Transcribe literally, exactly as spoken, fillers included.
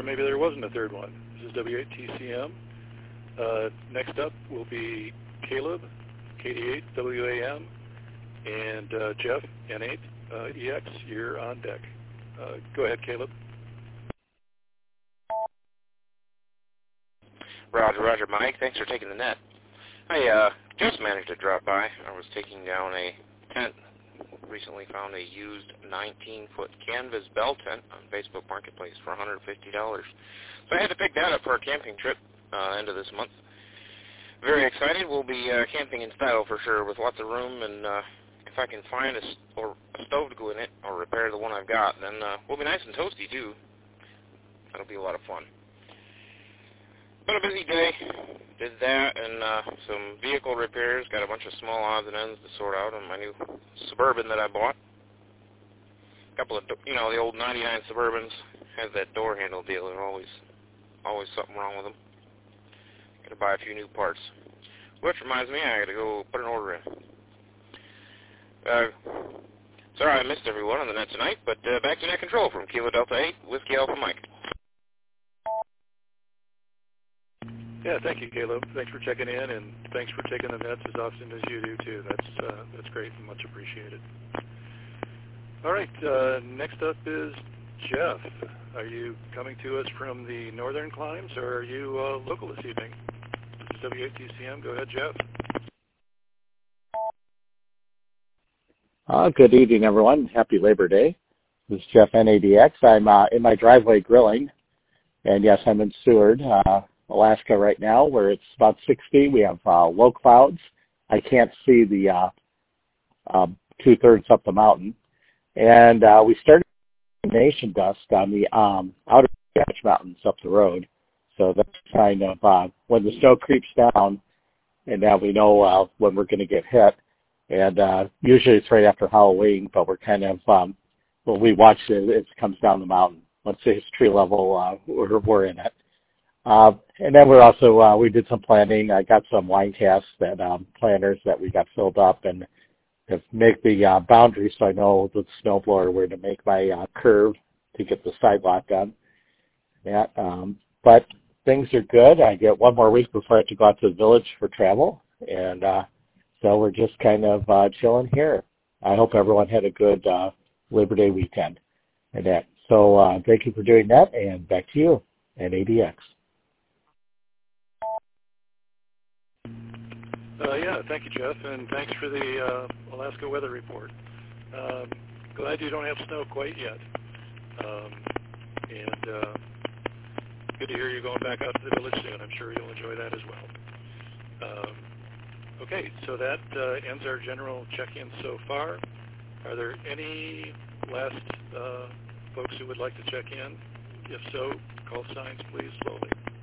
maybe there wasn't a third one. This is W eight T C M. Uh, next up will be Caleb, K D eight W A M, and uh, Jeff, N eight uh, E X. You're on deck. Uh, go ahead, Caleb. Roger, Roger, Mike. Thanks for taking the net. I uh, just managed to drop by. I was taking down a tent. Recently found a used nineteen-foot canvas bell tent on Facebook Marketplace for one hundred fifty dollars. So I had to pick that up for a camping trip uh, end of this month. Very excited. We'll be uh, camping in style for sure, with lots of room, and uh, if I can find a, or a stove to go in it or repair the one I've got, then uh, we'll be nice and toasty too. That'll be a lot of fun. Been a busy day. Did that and uh, some vehicle repairs. Got a bunch of small odds and ends to sort out on my new Suburban that I bought. A couple of, you know, the old ninety-nine Suburbans has that door handle deal. There's always, always something wrong with them. Got to buy a few new parts. Which reminds me, I got to go put an order in. Uh, sorry I missed everyone on the net tonight, but uh, back to net control from Kilo Delta eight, Whiskey Alpha Mike. Yeah, thank you, Caleb. Thanks for checking in, and thanks for taking the nets as often as you do, too. That's uh, that's great and much appreciated. All right, uh, next up is Jeff. Are you coming to us from the northern climes, or are you uh, local this evening? This is W eight T C M. Go ahead, Jeff. Uh, good evening, everyone. Happy Labor Day. This is Jeff, N A D X. I'm uh, in my driveway grilling, and yes, I'm in Seward, uh, Alaska right now, where it's about sixty. We have uh, low clouds. I can't see the uh, uh, two-thirds up the mountain. And uh, we started nation dust on the um, outer Sketch Mountains up the road. So that's kind of uh, when the snow creeps down, and now we know uh, when we're going to get hit. And uh, usually it's right after Halloween, but we're kind of, um, when we watch it, it comes down the mountain. Once it's tree level, uh, we're, we're in it. Uh, and then we're also, uh, we did some planting. I got some wine casks that, um, planters that we got filled up and to make the uh, boundary so I know with the snowblower where to make my uh, curve to get the sidewalk done. Yeah, um, but things are good. I get one more week before I have to go out to the village for travel. And uh, so we're just kind of uh, chilling here. I hope everyone had a good uh, Labor Day weekend. And that. So uh, thank you for doing that, and back to you at A D X. Uh, yeah, thank you, Jeff, and thanks for the uh, Alaska weather report. Um, glad you don't have snow quite yet. Um, and uh, good to hear you going back out to the village soon. I'm sure you'll enjoy that as well. Um, okay, so that uh, ends our general check-in so far. Are there any last uh, folks who would like to check in? If so, call signs, please, slowly.